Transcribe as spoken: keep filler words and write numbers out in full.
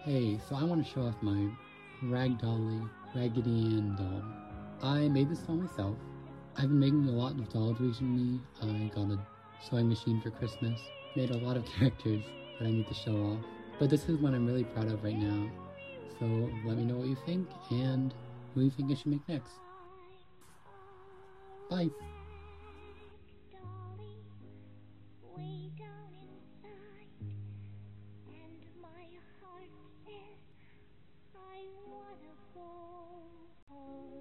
Hey, so I want to show off my Ragdolly Raggedy Ann doll. I made this doll myself. I've been making a lot of dolls recently. I got a sewing machine for Christmas. Made a lot of characters that I need to show off. But this is one I'm really proud of right now. So let me know what you think and who you think I should make next. Bye! I wanna go home.